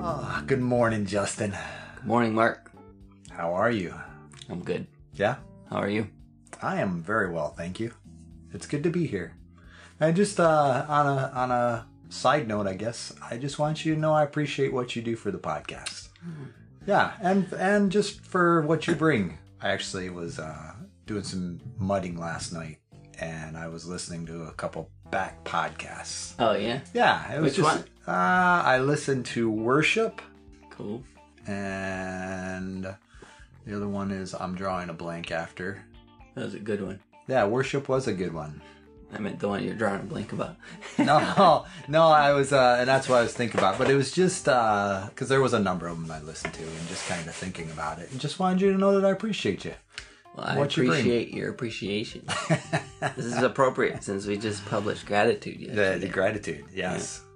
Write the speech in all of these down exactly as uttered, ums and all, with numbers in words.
Oh, good morning, Justin. Good morning, Mark. How are you? I'm good. Yeah? How are you? I am very well, thank you. It's good to be here. I just, uh, on a on a side note, I guess, I just want you to know I appreciate what you do for the podcast. Mm-hmm. Yeah, and and just for what you bring. I actually was uh, doing some mudding last night, and I was listening to a couple back podcasts. Oh, yeah? Yeah. It was Which just, one? Uh, I listened to Worship. Cool. And the other one is I'm drawing a blank after. That was a good one. Yeah, Worship was a good one. I meant the one you're drawing a blank about. no, no, I was, uh, and that's what I was thinking about. But it was just, uh, because there was a number of them I listened to and just kind of thinking about it. And just wanted you to know that I appreciate you. Well, I what appreciate you your appreciation. This is appropriate since we just published gratitude yesterday. The, the gratitude, yes. Yeah.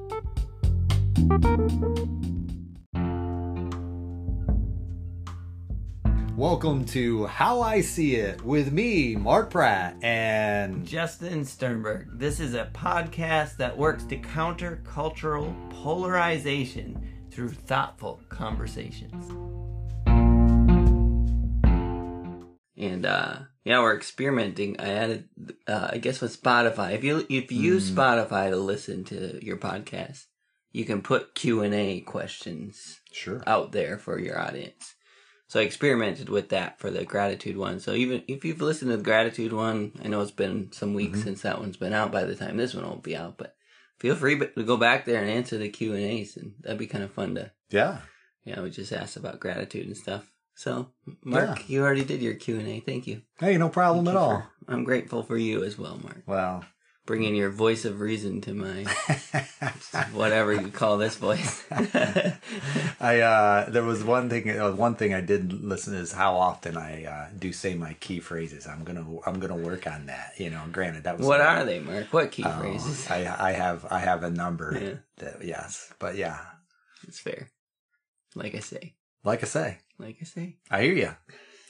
Welcome to How I See It with me, Mark Pratt, and Justin Sternberg. This is a podcast that works to counter cultural polarization through thoughtful conversations. And uh, yeah, we're experimenting. I added, uh, I guess, with Spotify. If you if you use mm. Spotify to listen to your podcast, you can put Q and A questions sure. out there for your audience. So I experimented with that for the gratitude one. So even if you've listened to the gratitude one, I know it's been some weeks mm-hmm. since that one's been out by the time this one will be out, but feel free to go back there and answer the Q and A's, and that'd be kind of fun to... Yeah. Yeah, we just asked about gratitude and stuff. So, Mark, yeah. you already did your Q and A. Thank you. Hey, no problem Thank at all. For, I'm grateful for you as well, Mark. Well... Bringing your voice of reason to my, whatever you call this voice. I uh, there was one thing. Uh, one thing I did listen is how often I uh, do say my key phrases. I'm gonna I'm gonna work on that. You know, granted that was. What are they, Mark? What key uh, phrases? I I have I have a number. Yeah. That, yes, but yeah, it's fair. Like I say. Like I say. Like I say. I hear you.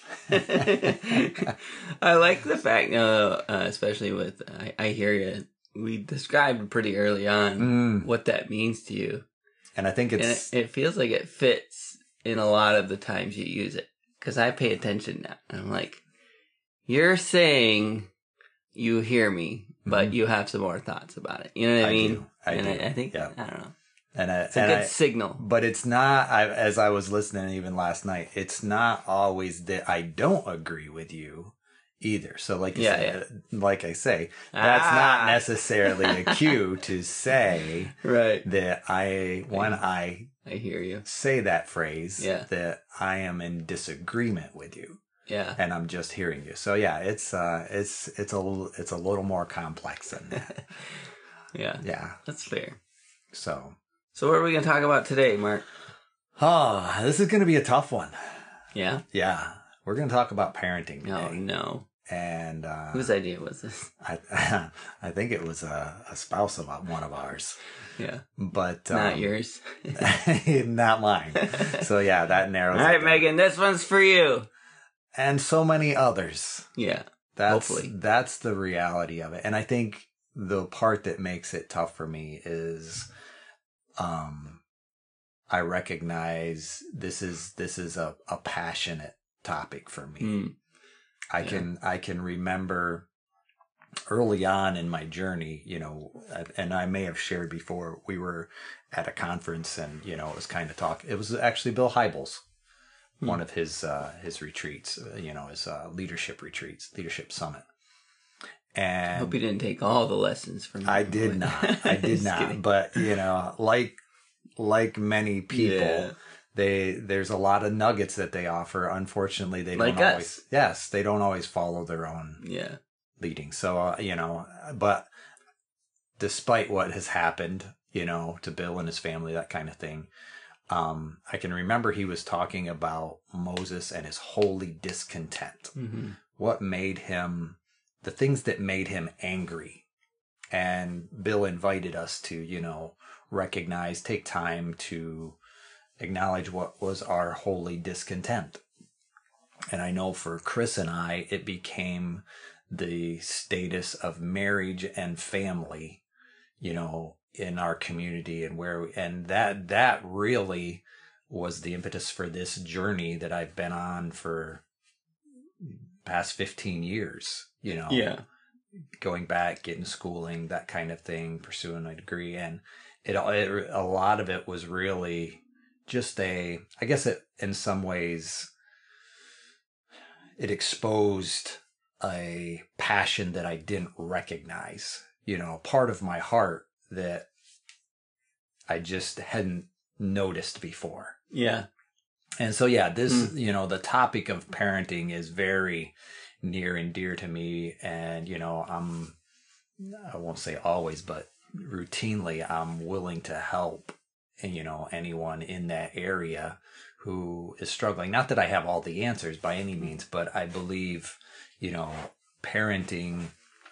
I like the fact, uh, uh, especially with I, I hear you. We described pretty early on mm. what that means to you, and I think it's and it, it feels like it fits in a lot of the times you use it. Because I pay attention now, and I'm like, you're saying you hear me, but mm-hmm. you have some more thoughts about it. You know what I, I mean? Do. I and do. I, I think yeah. I don't know. And I, it's a and good I, signal. But it's not, I, as I was listening even last night, it's not always that I don't agree with you either. So like you yeah, said, yeah. like I say, that's ah. not necessarily a cue to say right. that I, when I, I hear you say that phrase, yeah. that I am in disagreement with you. Yeah. And I'm just hearing you. So yeah, it's, uh, it's, it's a, it's a little more complex than that. yeah. Yeah. That's fair. So. So what are we going to talk about today, Mark? Oh, this is going to be a tough one. Yeah? Yeah. We're going to talk about parenting today. Oh, no. And, uh... whose idea was this? I I think it was a, a spouse of one of ours. Yeah. But, um... Not yours. not mine. So, yeah, that narrows it All right, down. Megan, this one's for you. And so many others. Yeah. That's, hopefully. That's the reality of it. And I think the part that makes it tough for me is... Um, I recognize this is this is a, a passionate topic for me. Mm. I yeah. can I can remember early on in my journey, you know, and I may have shared before. We were at a conference, and you know, it was kind of talk. It was actually Bill Hybels, mm. one of his uh, his retreats. You know, his uh, leadership retreats, leadership summit. And I hope you didn't take all the lessons from I did not. I did not. Kidding. But, you know, like like many people, yeah. they there's a lot of nuggets that they offer. Unfortunately, they don't like always us. Yes, they don't always follow their own yeah. leading. So, uh, you know, but despite what has happened, you know, to Bill and his family, that kind of thing, um, I can remember he was talking about Moses and his holy discontent. Mm-hmm. What made him... the things that made him angry. And Bill invited us to, you know, recognize, take time to acknowledge what was our holy discontent. And I know for Chris and I, it became the status of marriage and family, you know, in our community and where, we, and that, that really was the impetus for this journey that I've been on for past fifteen years, you know, Yeah. going back, getting schooling, that kind of thing, pursuing a degree. And it, it a lot of it was really just a, I guess it, in some ways, it exposed a passion that I didn't recognize, you know, part of my heart that I just hadn't noticed before. Yeah. And so, yeah, this, Mm. you know, the topic of parenting is very near and dear to me. And, you know, I'm, I won't say always, but routinely, I'm willing to help, you know, anyone in that area who is struggling. Not that I have all the answers by any means, but I believe, you know, parenting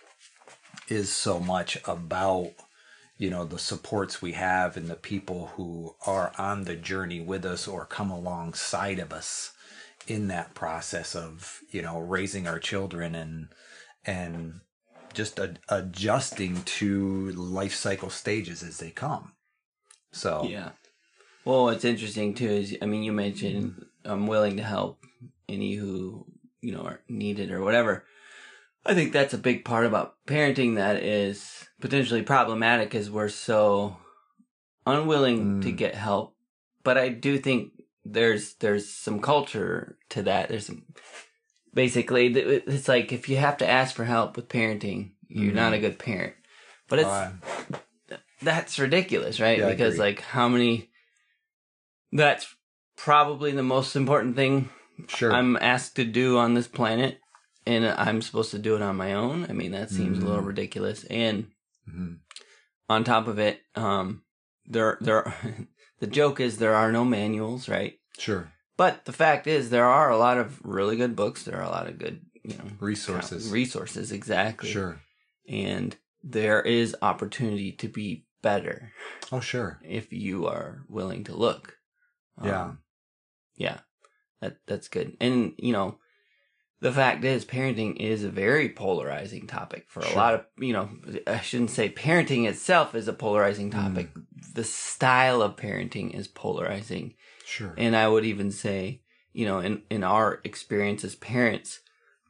is so much about, you know, the supports we have and the people who are on the journey with us or come alongside of us in that process of, you know, raising our children and, and just ad- adjusting to life cycle stages as they come. So, Yeah. Well, what's interesting too is, I mean, you mentioned I'm willing to help any who, you know, are needed or whatever. I think that's a big part about parenting that is potentially problematic, is we're so unwilling Mm. to get help. But I do think there's there's some culture to that. There's some, basically, it's like if you have to ask for help with parenting, you're Mm. not a good parent. But it's uh, that's ridiculous, right? Yeah, I Because agree. like how many, that's probably the most important thing sure. I'm asked to do on this planet, and I'm supposed to do it on my own. I mean, that seems Mm. a little ridiculous. And hmm on top of it, um, there, there, the joke is there are no manuals, right? Sure. But the fact is, there are a lot of really good books. There are a lot of good, you know, Resources. resources, exactly. Sure. And there is opportunity to be better Oh, sure. if you are willing to look. Yeah. Um, yeah, that that's good. And, you know, the fact is, parenting is a very polarizing topic for a Sure. lot of, you know, I shouldn't say parenting itself is a polarizing topic. The style of parenting is polarizing. Sure. And I would even say, you know, in, in our experience as parents,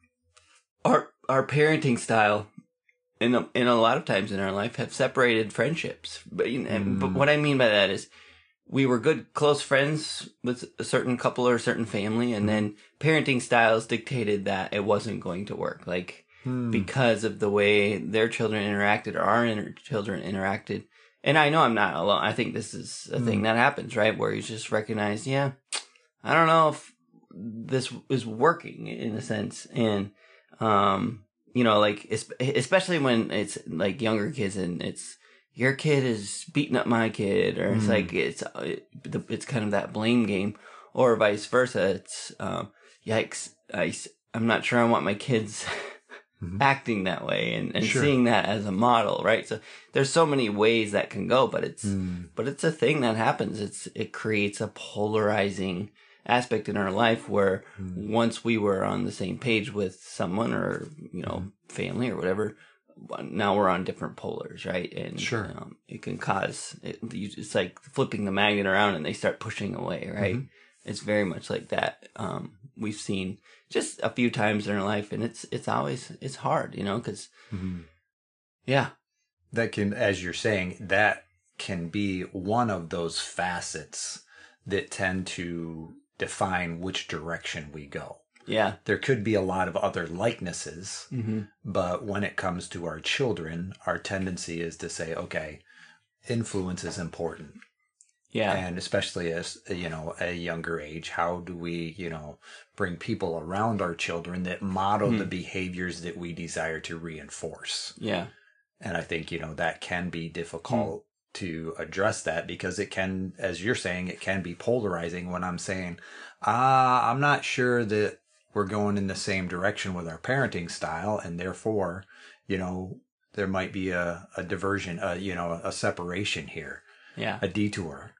our our parenting style, in a, in a lot of times in our life, have separated friendships. But, you know, Mm. but what I mean by that is, we were good, close friends with a certain couple or a certain family, and then parenting styles dictated that it wasn't going to work. Like, Hmm. because of the way their children interacted or our inter- children interacted. And I know I'm not alone. I think this is a thing Mm. that happens, right? Where you just recognize, yeah, I don't know if this is working in a sense. And, um, you know, like, es- especially when it's like younger kids and it's, your kid is beating up my kid, or it's Mm. like, it's, it's kind of that blame game, or vice versa. It's, um, yikes, I, I'm not sure I want my kids Mhm. acting that way, and, and Sure. seeing that as a model, right? So there's so many ways that can go, but it's, Mm. but it's a thing that happens. It's, it creates a polarizing aspect in our life where Mm. once we were on the same page with someone or, you know, family or whatever, now we're on different polars, right? And Sure. um, it can cause, it, it's like flipping the magnet around and they start pushing away, right? Mhm. It's very much like that. Um, we've seen just a few times in our life, and it's, it's always, it's hard, you know, because, Mhm. yeah. That can, as you're saying, that can be one of those facets that tend to define which direction we go. Yeah. There could be a lot of other likenesses, Mm-hmm. but when it comes to our children, our tendency is to say, okay, influence is important. Yeah. And especially as, you know, a younger age, how do we, you know, bring people around our children that model Hmm. the behaviors that we desire to reinforce? Yeah. And I think, you know, that can be difficult to address that because it can, as you're saying, it can be polarizing when I'm saying, ah, I'm not sure that we're going in the same direction with our parenting style. And therefore, you know, there might be a, a diversion, uh, you know, a separation here, Yeah. a detour.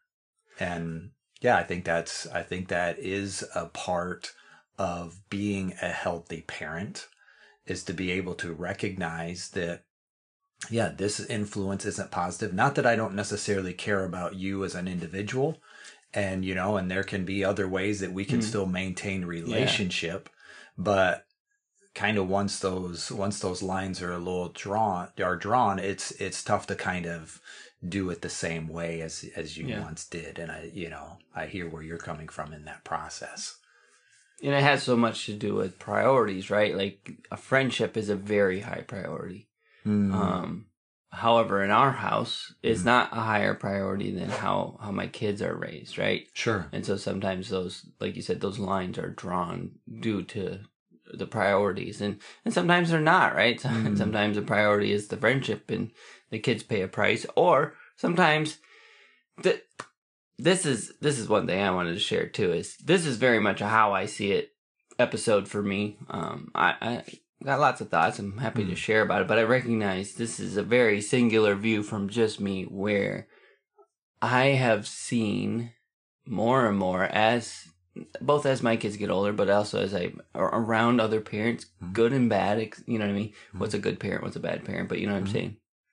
And yeah, I think that's, I think that is a part of being a healthy parent, is to be able to recognize that yeah, this influence isn't positive. Not that I don't necessarily care about you as an individual, and you know, and there can be other ways that we can mm. still maintain relationship, yeah. but kind of once those once those lines are a little drawn are drawn, it's it's tough to kind of do it the same way as as you yeah. once did. And I, you know, I hear where you're coming from in that process. And it has so much to do with priorities, right? Like a friendship is a very high priority. Mm. Um, however, in our house, it's mm. not a higher priority than how, how my kids are raised, right? Sure. And so sometimes those, like you said, those lines are drawn due to the priorities. And, and sometimes they're not, right? Mm. Sometimes the priority is the friendship and the kids pay a price. Or sometimes the... This is this is one thing I wanted to share too. Is this is very much a how I see it episode for me. Um, I, I got lots of thoughts. I'm happy mm. to share about it, but I recognize this is a very singular view from just me, where I have seen more and more as both as my kids get older, but also as I are around other parents, mm. good and bad. You know what I mean? Mm. What's a good parent? What's a bad parent? But you know what mm. I'm saying.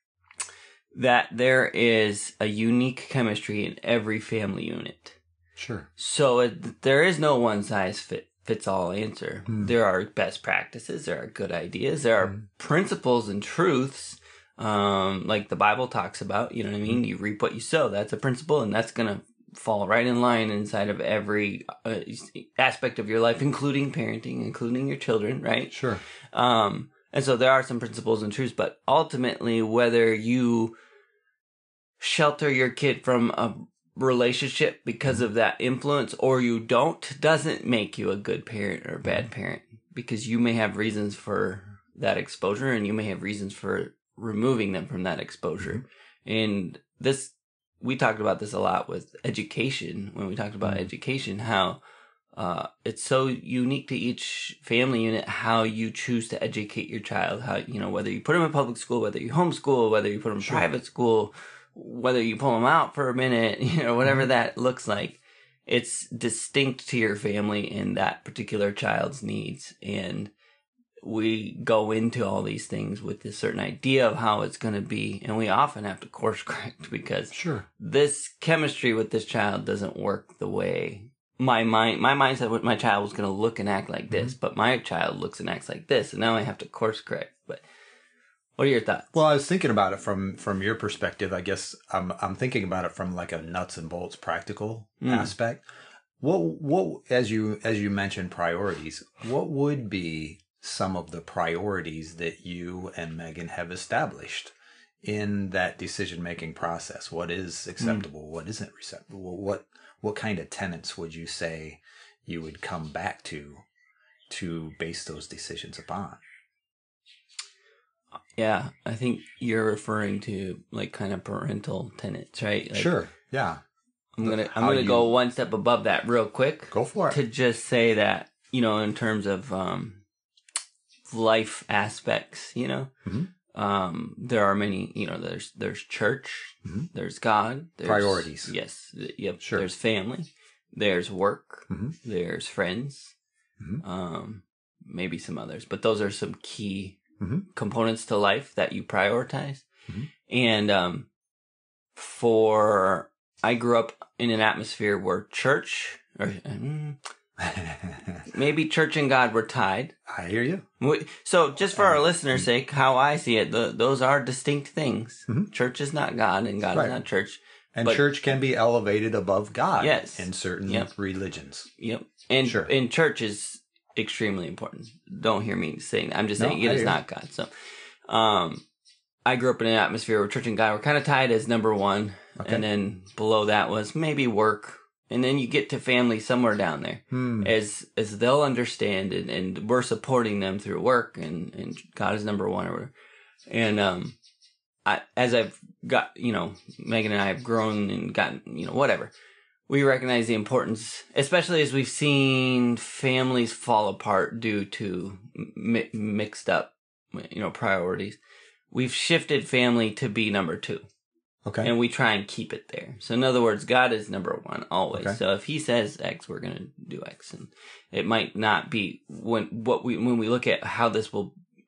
That there is a unique chemistry in every family unit. Sure. So it, there is no one size fit, fits all answer. Mm. There are best practices. There are good ideas. There are mm. principles and truths, um, like the Bible talks about. You know what I mean? Mm. You reap what you sow. That's a principle, and that's going to fall right in line inside of every uh, aspect of your life, including parenting, including your children, right? Sure. Um, and so there are some principles and truths, but ultimately, whether you shelter your kid from a relationship because of that influence or you don't, doesn't make you a good parent or a bad parent, because you may have reasons for that exposure and you may have reasons for removing them from that exposure. And this, we talked about this a lot with education, when we talked about mm-hmm. education, how uh, it's so unique to each family unit, how you choose to educate your child, how, you know, whether you put them in public school, whether you homeschool, whether you put them in sure. private school, whether you pull them out for a minute, you know, whatever mm-hmm. that looks like, it's distinct to your family and that particular child's needs. And we go into all these things with a certain idea of how it's going to be. And we often have to course correct because sure. this chemistry with this child doesn't work the way my mind, my mind said my child was going to look and act like this, mm-hmm. but my child looks and acts like this. And now I have to course correct. But what are your thoughts? Well, I was thinking about it from, from your perspective. I guess I'm I'm thinking about it from like a nuts and bolts practical mm. aspect. What what as you as you mentioned priorities, what would be some of the priorities that you and Megan have established in that decision making process? What is acceptable? Mm. What isn't acceptable? What what kind of tenets would you say you would come back to to base those decisions upon? Yeah, I think you're referring to like kind of parental tenets, right? Like, sure. Yeah. I'm gonna I'm How gonna you... go one step above that real quick. Go for it. To just say that, you know, in terms of um, life aspects, you know, mm-hmm. um, there are many. You know, there's there's church, mm-hmm. there's God, there's, priorities. Yes. Yep. Sure. There's family, there's work, mm-hmm. there's friends, mm-hmm. um, maybe some others, but those are some key. Mm-hmm. components to life that you prioritize. Mm-hmm. And um, for, I grew up in an atmosphere where church, or um, maybe church and God were tied. I hear you. So just for our listeners' sake, how I see it, the, those are distinct things. Mm-hmm. Church is not God and God right. is not church. And but, church can be elevated above God yes. in certain yep. religions. Yep. And, sure. and church is extremely important. Don't hear me saying that. I'm just saying no, it is not God. So, um, I grew up in an atmosphere where church and God were kind of tied as number one. Okay. And then below that was maybe work. And then you get to family somewhere down there hmm. as, as they'll understand and, and we're supporting them through work and, and God is number one or whatever. And, um, I, as I've got, you know, Megan and I have grown and gotten, you know, whatever. We recognize the importance, especially as we've seen families fall apart due to mi- mixed up, you know, priorities. We've shifted family to be number two. Okay. And we try and keep it there. So in other words, God is number one always. Okay. So if he says X, we're going to do X. And it might not be when what we, when we look at how this will,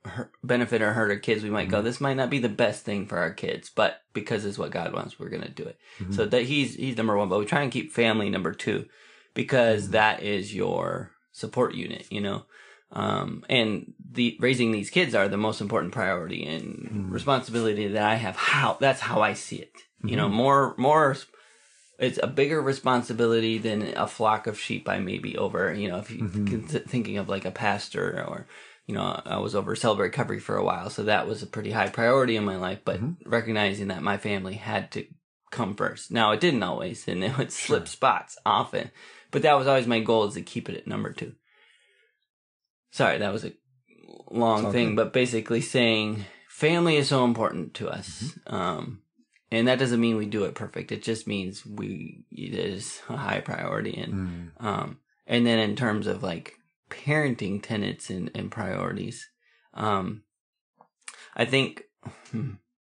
hurt, benefit or hurt our kids, we might Mm-hmm. go, this might not be the best thing for our kids, but because it's what God wants, we're going to do it. Mm-hmm. So that he's he's number one, but we try and keep family number two, because Mm-hmm. that is your support unit, you know. Um, and the raising these kids are the most important priority and Mm-hmm. responsibility that I have. How that's how I see it. You know, Mm-hmm. more more. It's a bigger responsibility than a flock of sheep I may be over. You know, if you Mm-hmm. thinking of like a pastor, or, you know, I was over Celebrate Recovery for a while, so that was a pretty high priority in my life. But Mm-hmm. recognizing that my family had to come first. Now, it didn't always, and it would slip Sure. spots often, but that was always my goal, is to keep it at number two. Sorry, that was a long It's thing, okay. but basically saying family is so important to us. Mm-hmm. Um, and that doesn't mean we do it perfect. It just means we, it is a high priority. And, Mm. um, and then in terms of like parenting tenets and, and priorities, um, I think, hmm,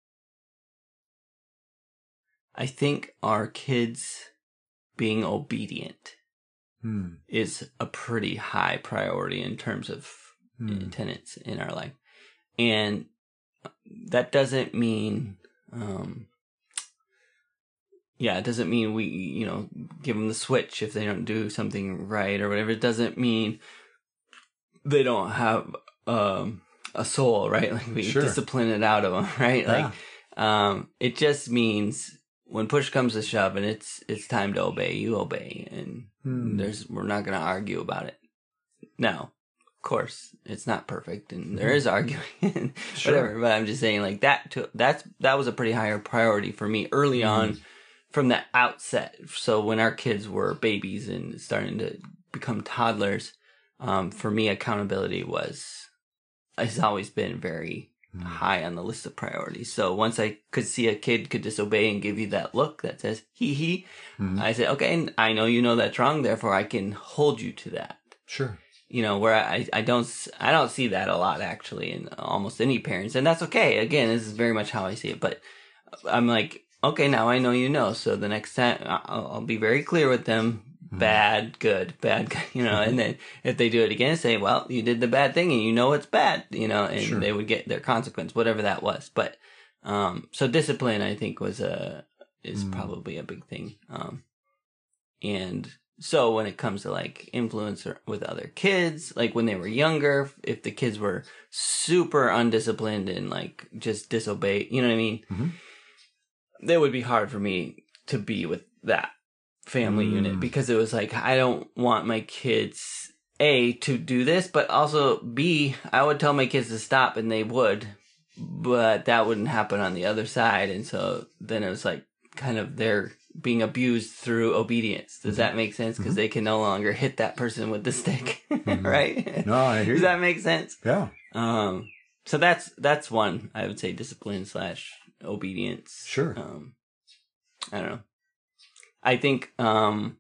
I think our kids being obedient Mm. is a pretty high priority in terms of Mm. tenets in our life. And that doesn't mean, um, yeah, it doesn't mean we, you know, give them the switch if they don't do something right or whatever. It doesn't mean they don't have, um, a soul, right? Like we Sure. discipline it out of them, right? Yeah. Like, um, it just means when push comes to shove and it's, it's time to obey, you obey. And Mm. there's, we're not going to argue about it. Now, of course, it's not perfect, and there Mhm. is arguing, and Sure. whatever. But I'm just saying, like that. To, that's that was a pretty higher priority for me early Mm. on, from the outset. So when our kids were babies and starting to become toddlers, um, for me, accountability was has always been very Mm. high on the list of priorities. So once I could see a kid could disobey and give you that look that says "hee hee," Mm. I said, "Okay, I know you know that's wrong. Therefore, I can hold you to that." Sure. You know, where I, I don't, I don't see that a lot actually in almost any parents, and that's okay. Again, this is very much how I see it, but I'm like, okay, now I know you know, so the next time I'll, I'll be very clear with them. Mhm. Bad, good, bad, good, you know, and then if they do it again, say, well, you did the bad thing and you know it's bad, you know, and Sure. they would get their consequence, whatever that was. But, um, so discipline, I think, was a, is Mm. probably a big thing. Um, and so when it comes to like influence or- with other kids, like when they were younger, if the kids were super undisciplined and like just disobey, you know what I mean? Mhm. It would be hard for me to be with that family Mm. unit, because it was like, I don't want my kids, A, to do this, but also B, I would tell my kids to stop and they would, but that wouldn't happen on the other side. And so then it was like kind of they're being abused through obedience. Does that make sense? Because they can no longer hit that person with the stick, right? No, I hear Does you. that make sense? Yeah. Um, so that's that's one, I would say, discipline slash obedience. Sure. Um, I don't know. I think um,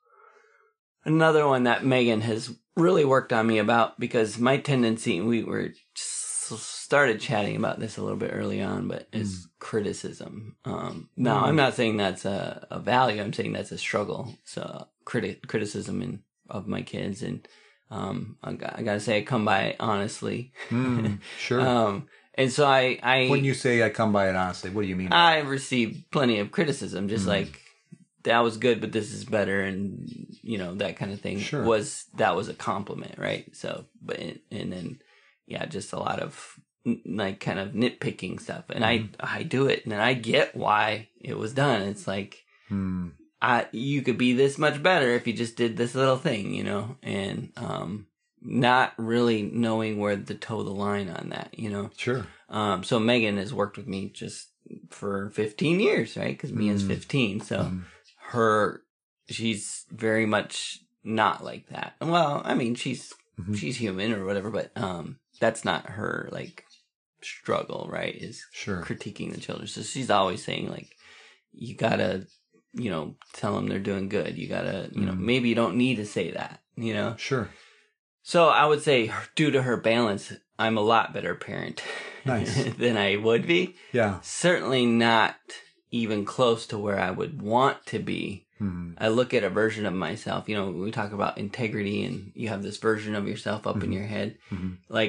another one that Megan has really worked on me about, because my tendency, we were started chatting about this a little bit early on, but is criticism. Um, now, Mm. I'm not saying that's a, a value. I'm saying that's a struggle. So criti- criticism in, of my kids. And um, I, got, I gotta say, I come by it honestly. Mm. Sure. Um, and so I, I when you say I come by it honestly, what do you mean? by I that? received plenty of criticism, just Mm. like that was good, but this is better, and you know, that kind of thing. Sure. Was that was a compliment, right? So, but and then yeah, just a lot of n- like kind of nitpicking stuff, and Mhm. I I do it, and I get why it was done. It's like Mm. I you could be this much better if you just did this little thing, you know, and um, not really knowing where to toe the line on that, you know. Sure. Um, so Megan has worked with me just for fifteen years, right? Because Mia's Mm. fifteen. So Mm. her, she's very much not like that. Well, I mean, she's, Mhm. she's human or whatever, but, um, that's not her, like, struggle, right? Is Sure. critiquing the children. So she's always saying, like, you gotta, you know, tell them they're doing good. You gotta, you know, Mm. maybe you don't need to say that, you know? Sure. So I would say, due to her balance, I'm a lot better parent Nice. than I would be. Yeah. Certainly not even close to where I would want to be. Mm. I look at a version of myself, you know, we talk about integrity and you have this version of yourself up in Mhm. your head. Mhm. Like,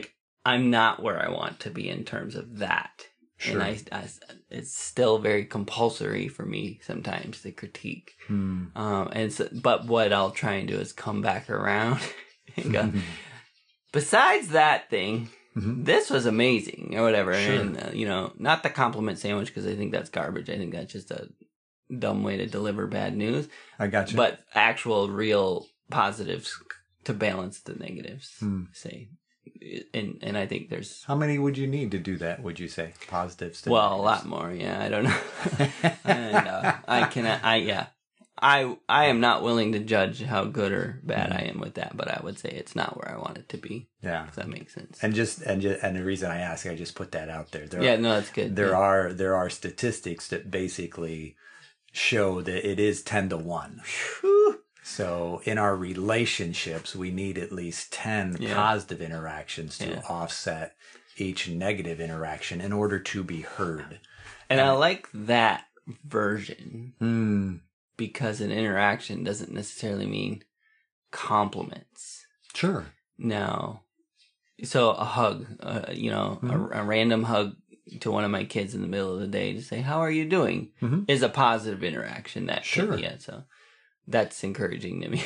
I'm not where I want to be in terms of that. Sure. And I, I, it's still very compulsory for me sometimes to critique. Hmm. Um, and so, but what I'll try and do is come back around and go, besides that thing, Mm-hmm. this was amazing or whatever. Sure. And, uh, you know, not the compliment sandwich because I think that's garbage. I think that's just a dumb way to deliver bad news. I got you. But actual, real positives to balance the negatives, Hmm. say. And and I think there's... How many would you need to do that, would you say? Positives to Well, a negatives? lot more, yeah. I don't know. and uh, I cannot... I, yeah. I I am not willing to judge how good or bad Mm-hmm. I am with that, but I would say it's not where I want it to be. Yeah. If that makes sense. And just and just, and the reason I ask, I just put that out there. There yeah, are, no, that's good. There yeah. are there are statistics that basically show that it is ten to one. Whew. So in our relationships, we need at least ten Yeah. positive interactions to Yeah. offset each negative interaction in order to be heard. And I like that version Hmm. because an interaction doesn't necessarily mean compliments. Sure. No. So a hug, uh, you know, Mhm. a, a random hug to one of my kids in the middle of the day to say, how are you doing? Mhm. Is a positive interaction. That Sure. Can, yeah, so that's encouraging to me.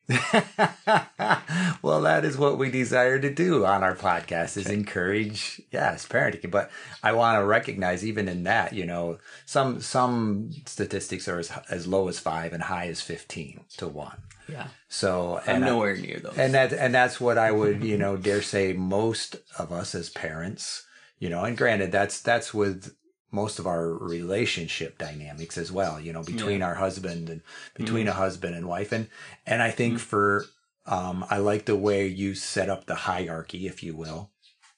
Well, that is what we desire to do on our podcast is encourage, yes, parenting. But I want to recognize even in that, you know, some some statistics are as, as low as five and high as fifteen to one. Yeah. So I'm and I- nowhere near those. And that and that's what I would, you know, dare say most of us as parents, you know, and granted that's that's with most of our relationship dynamics as well, you know, between our husband and between Mm-hmm. a husband and wife. And and I think for um I like the way you set up the hierarchy, if you will.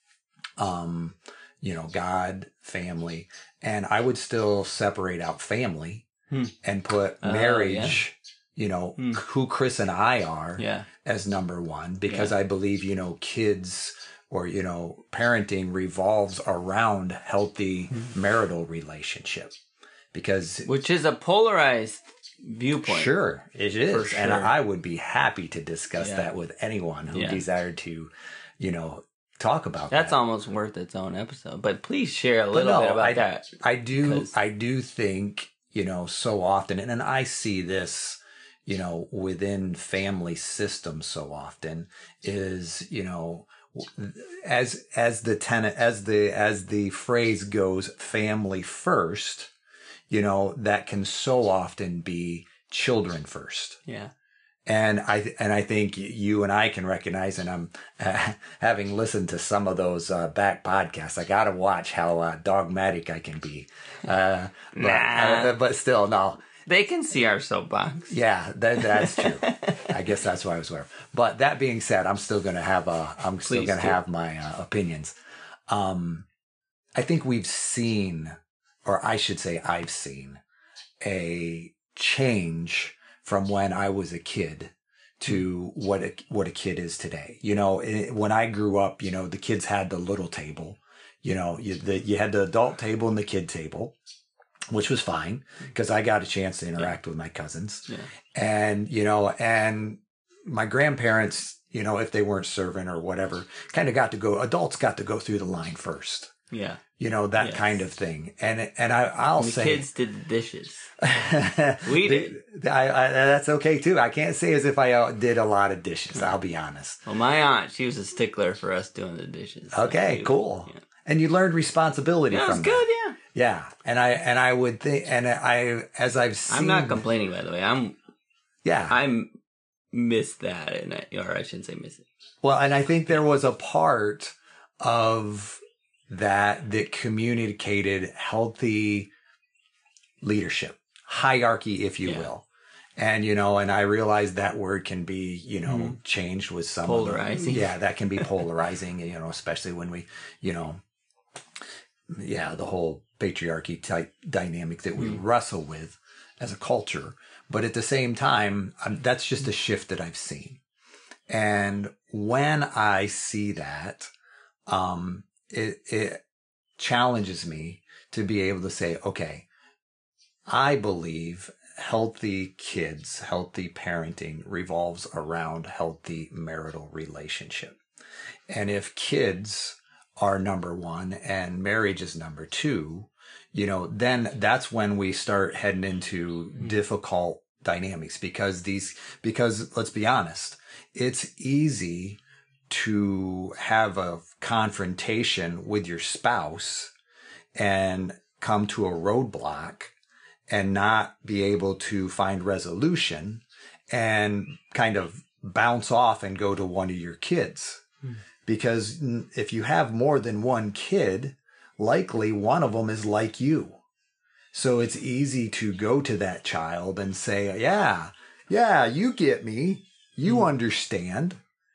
Um, you know, God, family, and I would still separate out family Hmm. and put Oh, marriage, you know, Hmm. who Chris and I are yeah. as number one, because I believe, you know, kids or, you know, parenting revolves around healthy marital relationship. Because Which is a polarized viewpoint. sure, it is. For And sure. I would be happy to discuss Yeah. that with anyone who Yeah. desired to, you know, talk about That's that. almost worth its own episode. But please share a But little no, bit about I, that. I do, 'cause- I do think, you know, so often, and, and I see this, you know, within family systems so often is, you know, as, as the tenant, as the, as the phrase goes, family first, you know, that can so often be children first. Yeah. And I and I think you and I can recognize, and I'm uh, having listened to some of those uh, back podcasts. I got to watch how uh, dogmatic I can be, uh, but, Nah. uh, but still, no, They can see our soapbox. yeah, that, that's true. I guess that's why I was aware. But that being said, I'm still gonna have a, I'm still Please gonna do. have my uh, opinions. Um, I think we've seen, or I should say, I've seen a change from when I was a kid to what a, what a kid is today. You know, it, when I grew up, you know, the kids had the little table, you know, you, the, you had the adult table and the kid table, which was fine because I got a chance to interact with my cousins. Yeah. And, you know, and my grandparents, you know, if they weren't serving or whatever, kind of got to go, adults got to go through the line first. Yeah. You know, that Yes. kind of thing. And, and I, I'll And the say, kids did the dishes. we did. I, I, that's okay too. I can't say as if I uh, did a lot of dishes. I'll be honest. Well, my aunt, she was a stickler for us doing the dishes. So Okay, she- cool. Yeah, And you learned responsibility yeah it from was that. good, yeah. Yeah. And I, and I would think, and I, as I've seen, I'm not complaining, by the way. I'm, yeah. I miss that, and I, or I shouldn't say miss it. Well, and I think there was a part of that that communicated healthy leadership, hierarchy, if you Yeah. will. And, you know, and I realize that word can be, you know, Mhm. changed with some Polarizing. Of the, yeah, that can be polarizing, you know, especially when we, you know, yeah, the whole patriarchy type dynamic that we Mhm. wrestle with as a culture. But at the same time, um, that's just a shift that I've seen. And when I see that, um, it, it challenges me to be able to say, okay, I believe healthy kids, healthy parenting revolves around healthy marital relationship. And if kids are number one and marriage is number two, you know, then that's when we start heading into difficult dynamics because these, because let's be honest, it's easy to have a confrontation with your spouse and come to a roadblock and not be able to find resolution and kind of bounce off and go to one of your kids. Hmm. Because if you have more than one kid, likely one of them is like you. So it's easy to go to that child and say, yeah, yeah, you get me. You hmm. understand.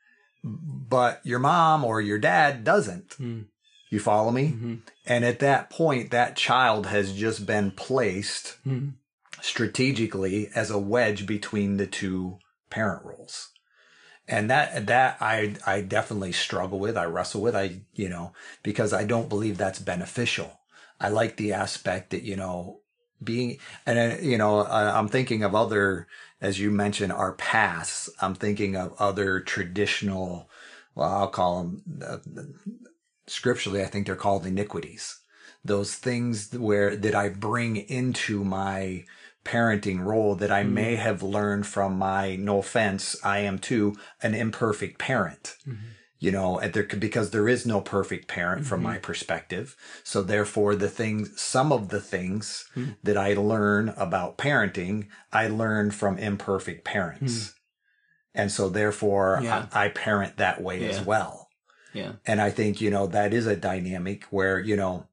But your mom or your dad doesn't. Hmm. You follow me? Mm-hmm. And at that point, that child has just been placed mm-hmm. strategically as a wedge between the two parent roles. And that, that I, I definitely struggle with. I wrestle with, I, you know, because I don't believe that's beneficial. I like the aspect that, you know, being, and, you know, I'm thinking of other, as you mentioned, our pasts. I'm thinking of other traditional, well, I'll call them, uh, scripturally, I think they're called iniquities. Those things where that I bring into my parenting role that I mm-hmm. may have learned from my, no offense, I am too an imperfect parent. Mm-hmm. You know, and there, because there is no perfect parent mm-hmm. from my perspective. So therefore, the things, some of the things mm-hmm. that I learn about parenting, I learned from imperfect parents. Mm-hmm. And so therefore, yeah. I, I parent that way yeah. as well. Yeah. And I think, you know, that is a dynamic where, you know,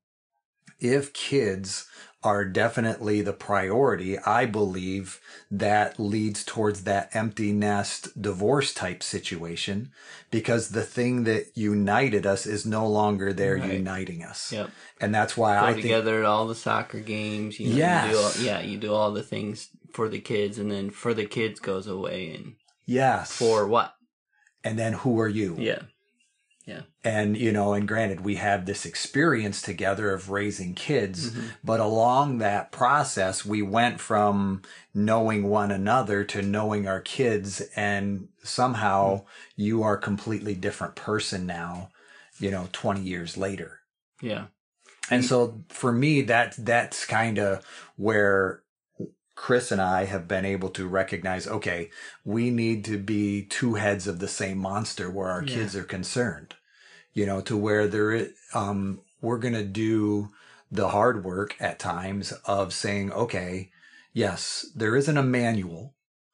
if kids are definitely the priority, I believe that leads towards that empty nest divorce type situation because the thing that united us is no longer there right. uniting us. Yep. And that's why Go I together think together at all the soccer games. You know, yes. you do all, yeah, you do all the things for the kids and then for the kids goes away and yes. for what? And then who are you? Yeah. Yeah. And, you know, and granted, we have this experience together of raising kids, mm-hmm. but along that process, we went from knowing one another to knowing our kids. And somehow mm-hmm. you are a completely different person now, you know, twenty years later. Yeah. And so for me, that, that's kind of where Chris and I have been able to recognize, okay, we need to be two heads of the same monster where our yeah. kids are concerned, you know, to where there, um, we're going to do the hard work at times of saying, okay, yes, there isn't a manual,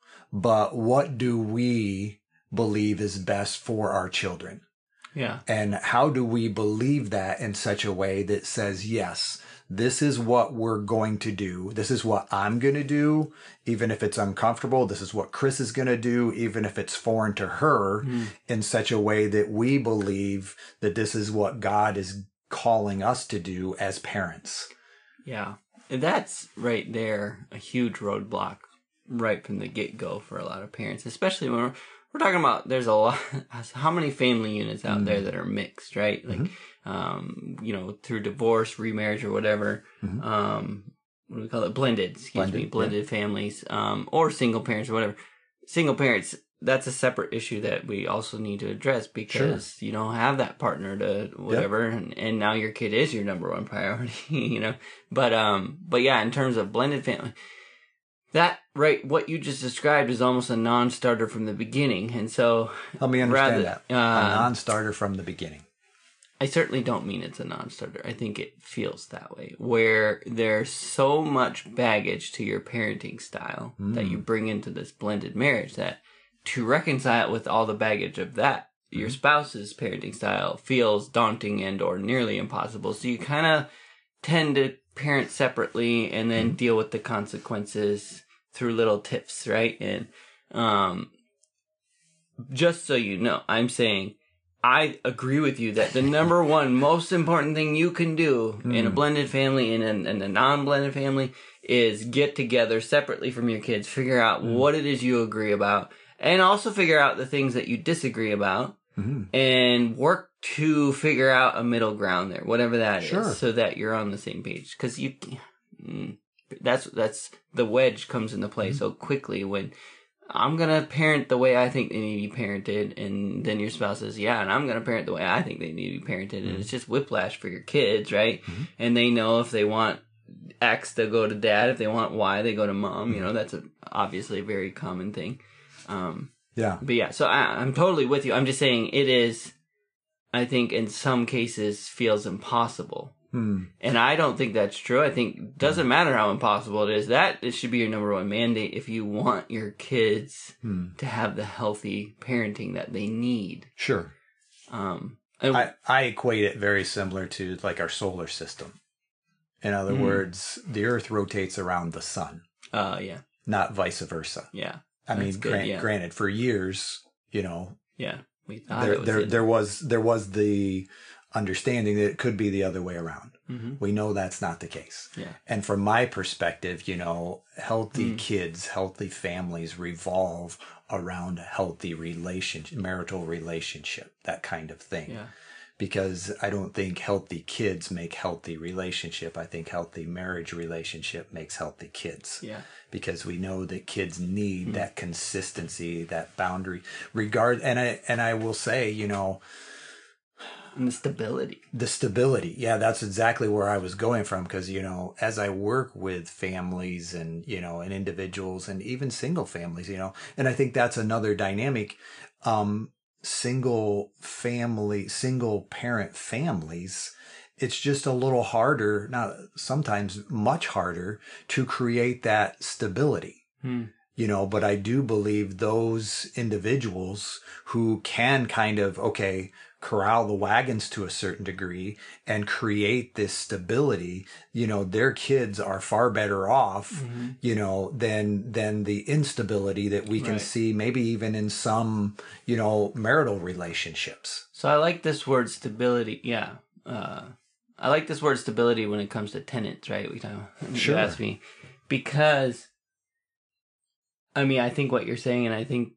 but what do we believe is best for our children? Yeah. And how do we believe that in such a way that says, yes, this is what we're going to do. This is what I'm going to do, even if it's uncomfortable. This is what Chris is going to do, even if it's foreign to her, mm. in such a way that we believe that this is what God is calling us to do as parents. Yeah. That's right there, a huge roadblock right from the get-go for a lot of parents, especially when we're, we're talking about there's a lot, how many family units out mm. there that are mixed, right? Like, mm-hmm. Um, you know, through divorce, remarriage, or whatever. Mm-hmm. Um, what do we call it? Blended, excuse blended, me, blended yeah. families, um, or single parents or whatever. Single parents, that's a separate issue that we also need to address because sure. you don't have that partner to whatever, yep. and, and now your kid is your number one priority, you know. But um, but yeah, in terms of blended family, that right, what you just described is almost a non-starter from the beginning, and so help me understand rather, that uh, a non-starter from the beginning. I certainly don't mean it's a non-starter. I think it feels that way, where there's so much baggage to your parenting style mm. that you bring into this blended marriage that to reconcile it with all the baggage of that, mm. your spouse's parenting style feels daunting and or nearly impossible. So you kind of tend to parent separately and then mm. deal with the consequences through little tips, right? And um, just so you know, I'm saying I agree with you that the number one most important thing you can do mm. in a blended family and in, in a non-blended family is get together separately from your kids, figure out mm. what it is you agree about, and also figure out the things that you disagree about, mm-hmm. and work to figure out a middle ground there, whatever that sure. is, so that you're on the same page. Because you, mm, that's that's the wedge comes into play mm-hmm. so quickly when I'm going to parent the way I think they need to be parented. And then your spouse says, yeah, and I'm going to parent the way I think they need to be parented. Mm-hmm. And it's just whiplash for your kids, right? Mm-hmm. And they know if they want X, they go to dad. If they want Y, they go to mom. You know, that's a, obviously a very common thing. Um, yeah. But yeah, so I, I'm totally with you. I'm just saying it is, I think in some cases feels impossible. Hmm. And I don't think that's true. I think it doesn't matter how impossible it is. That it should be your number one mandate if you want your kids hmm. to have the healthy parenting that they need. Sure. Um, and, I, I equate it very similar to like our solar system. In other mm. words, the Earth rotates around the sun. Oh, uh, yeah. Not vice versa. Yeah. I mean, good, grant, yeah. granted, for years, you know. Yeah. We thought there, it was there, there was there was the understanding that it could be the other way around. Mm-hmm. We know that's not the case. Yeah. And from my perspective, you know, healthy mm. kids, healthy families revolve around healthy relationship, marital relationship, that kind of thing. Yeah. Because I don't think healthy kids make healthy relationship. I think healthy marriage relationship makes healthy kids. Yeah. Because we know that kids need mm. that consistency, that boundary, regard. And I and I will say, you know, and the stability. The stability. Yeah, that's exactly where I was going from. Because, you know, as I work with families and, you know, and individuals and even single families, you know, and I think that's another dynamic. Um, single family, single parent families, it's just a little harder, not sometimes much harder to create that stability. Hmm. You know, but I do believe those individuals who can kind of, okay, corral the wagons to a certain degree and create this stability, you know, their kids are far better off, mm-hmm. you know, than, than the instability that we can right. see maybe even in some, you know, marital relationships. So I like this word stability. Yeah. Uh, I like this word stability when it comes to tenants, right? We talk, sure. You asked me because, I mean, I think what you're saying, and I think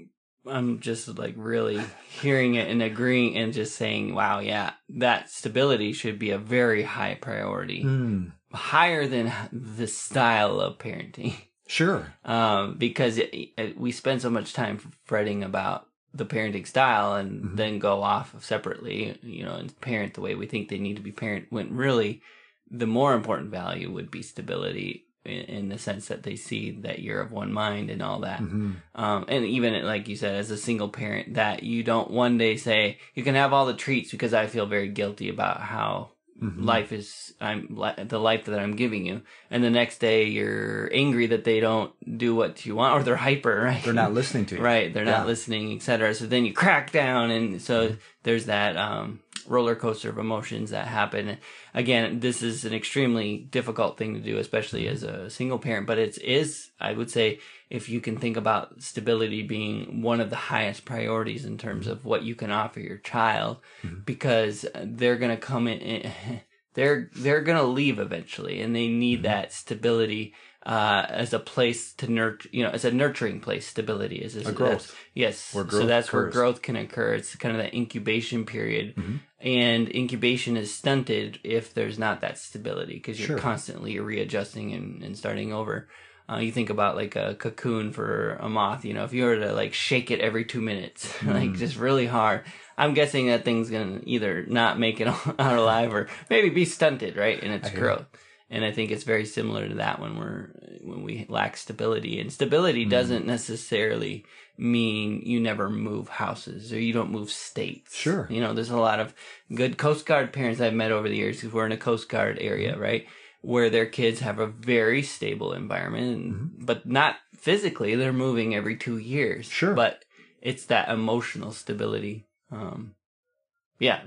I'm just like really hearing it and agreeing and just saying, wow, yeah, that stability should be a very high priority, mm. higher than the style of parenting. Sure. Um, because it, it, we spend so much time fretting about the parenting style and mm-hmm. then go off separately, you know, and parent the way we think they need to be parent, when really the more important value would be stability. In the sense that they see that you're of one mind and all that. Mm-hmm. Um, and even like you said, as a single parent, that you don't one day say, you can have all the treats because I feel very guilty about how mm-hmm. life is, I'm the life that I'm giving you. And the next day you're angry that they don't do what you want, or they're hyper, right? They're not listening to you. Right. They're yeah. not listening, et cetera. So then you crack down. And so mm-hmm. there's that, um, roller coaster of emotions that happen. Again, this is an extremely difficult thing to do, especially as a single parent, but it is, I would say, if you can think about stability being one of the highest priorities in terms of what you can offer your child, mm-hmm. because they're going to come in, they're, they're going to leave eventually, and they need mm-hmm. that stability uh, as a place to nurture, you know, as a nurturing place. Stability is, is a growth. Yes. Where growth so that's occurs. Where growth can occur. It's kind of that incubation period. Mm-hmm. And incubation is stunted if there's not that stability, because you're sure. constantly readjusting and, and starting over. Uh, you think about like a cocoon for a moth, you know, if you were to like shake it every two minutes, mm. like just really hard, I'm guessing that thing's going to either not make it out alive or maybe be stunted, right, in its growth. And I think it's very similar to that when we're, when we lack stability. And stability mm. doesn't necessarily mean you never move houses or you don't move states. Sure. You know, there's a lot of good Coast Guard parents I've met over the years, because we're in a Coast Guard area, mm. right, where their kids have a very stable environment, mm-hmm. but not physically. They're moving every two years. Sure. But it's that emotional stability. Um, yeah.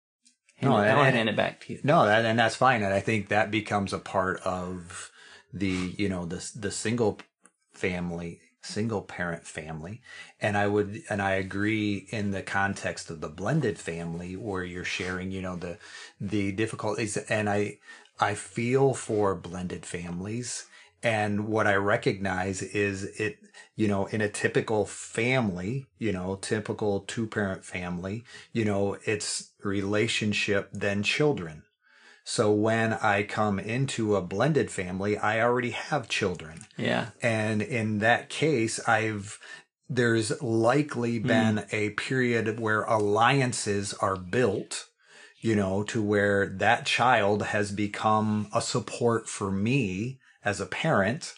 No, I and, want to hand it back to you. No, that, and that's fine. And I think that becomes a part of the, you know, the, the single family, single parent family. And I would, and I agree in the context of the blended family where you're sharing, you know, the, the difficulties. And I, I feel for blended families. And what I recognize is it, you know, in a typical family, you know, typical two parent family, you know, it's relationship, then children. So when I come into a blended family, I already have children. Yeah. And in that case, I've, there's likely been mm. a period where alliances are built, you know, to where that child has become a support for me as a parent